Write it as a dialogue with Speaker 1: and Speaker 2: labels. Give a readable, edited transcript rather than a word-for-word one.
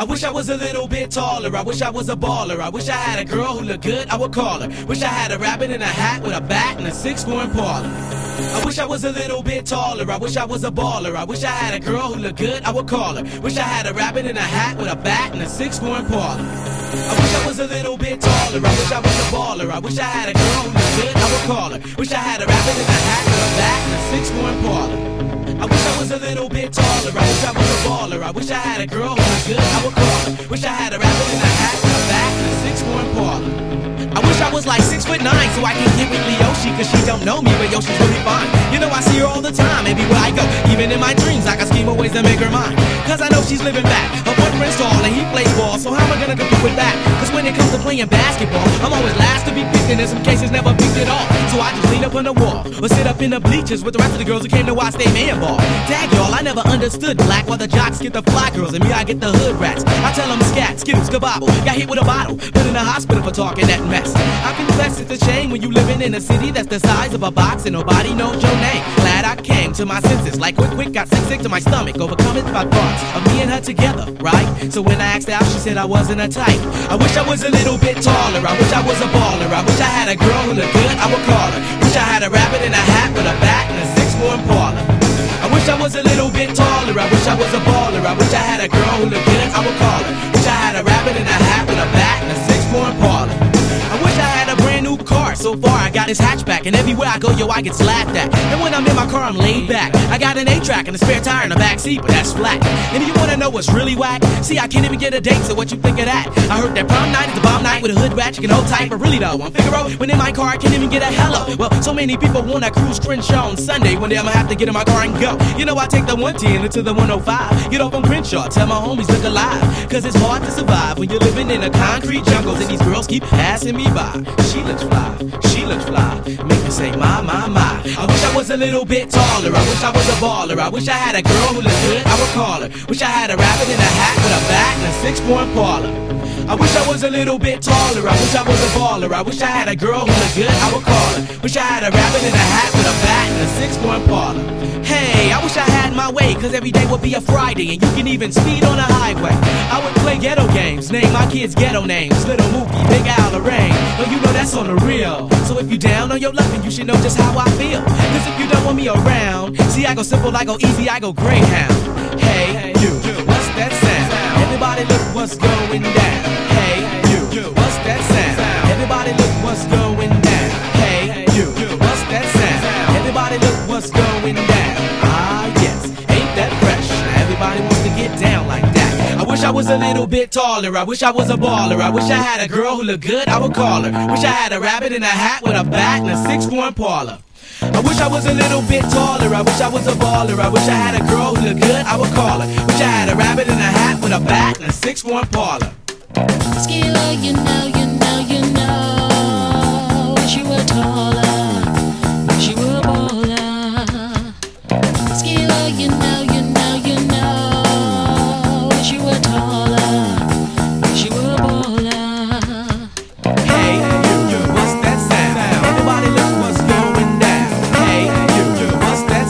Speaker 1: I wish I was a little bit taller, I wish I was a baller, I wish I had a girl who looked good, I would call her. Wish I had a rabbit in a hat with a bat and a 6'4" Impala. I wish I was a little bit taller, I wish I was a baller, I wish I had a girl who looked good, I would call her. Wish I had a rabbit in a hat with a bat and a 6'4" Impala. I wish I was a little bit taller, I wish I was a baller, I wish I had a girl who looked good, I would call her. Wish I had a rabbit in a hat with a bat and a 6'4" Impala. I wish I was a little bit taller, I wish I was a baller, I wish I had a girl who was good, I would call her. Wish I had a rabbit in a hat with a bat and a 6'4" Impala. I wish I was like 6'9" so I can get with Leoshi, cause she don't know me, but Yoshi's really fine. You know I see her all the time, everywhere I go, even in my dreams I can scheme of ways to make her mine. Cause I know she's living back, her boyfriend's tall and he plays ball, so how am I gonna compete with that? Cause when it comes to playing basketball, I'm always last to be picked and in some cases never picked at all. So I just lean up on the wall, or sit up in the bleachers with the rest of the girls who came to watch they man ball. Tag y'all, I never understood black, while the jocks get the fly girls and me I get the hood rats. I tell them scat, skittles, kabobble, got hit with a bottle, put in the hospital for talking that mess. I confess it's a shame when you living in a city that's the size of a box and nobody knows your name. Glad I came to my senses, like quick, got sick to my stomach, overcoming my thoughts of me and her together, right? So when I asked out, she said I wasn't a type. I wish I was a little bit taller, I wish I was a baller, I wish I had a girl who looked good, I would call her. Wish I had a rabbit in a hat with a bat and a 6'4" Impala. I wish I was a little bit taller, I wish I was a baller, I wish I had a girl who looked good, I would call her. Wish I had a rabbit in a hat with a bat and a 6'4" Impala. I wish I had a brand new car, so far I got his hatchback, and everywhere I go, yo, I get slapped at. And when I'm in my car, I'm laid back. I got an 8-track and a spare tire in the back seat, but that's flat. And you wanna know what's really whack? See, I can't even get a date, so what you think of that? I heard that prom night is the bomb night with a hood rat, you can hold tight, but really though, I'm Figaro, when in my car, I can't even get a hello. Well, so many people wanna cruise Crenshaw on Sunday, one day I'ma have to get in my car and go. You know, I take the 110 into the 105, get off on Crenshaw, tell my homies look alive, cause it's hard to survive when you're living in a concrete jungle, and these girls keep passing me by. She looks fly, she looks fly, make me say my. I wish I was a little bit taller, I wish I was a baller, I wish I had a girl who looked good, I would call her. Wish I had a rabbit in a hat with a bat and a 6'4" Impala. I wish I was a little bit taller, I wish I was a baller, I wish I had a girl who looked good, I would call her. Wish I had a rabbit in a hat with a bat and a 6'4" Impala. Hey, I wish I had my way, cause every day would be a Friday, and you can even speed on the highway. I would play ghetto games, name my kids ghetto names, Little Mookie, Big Al, Lorraine. Well, you know that's on the real. So if you down on your luck, then you should know just how I feel. Cause if you don't want me around, see I go simple, I go easy, I go Greyhound. Hey, you, what's that sound? Everybody look what's going down. Hey, you, what's that sound? Everybody look what's going down. Hey, you, what's that sound? Everybody look what's going down. Ah, yes, ain't that fresh? Now everybody wants to get down like that. I wish I was a little bit taller, I wish I was a baller, I wish I had a girl who looked good, I would call her. Wish I had a rabbit in a hat with a bat and a 6'4" Impala. I wish I was a little bit taller, I wish I was a baller, I wish I had a girl who looked good, I would call her. Wish I had a rabbit in a hat with a bat and a 6'4" Impala.
Speaker 2: Skee-Lo, you know.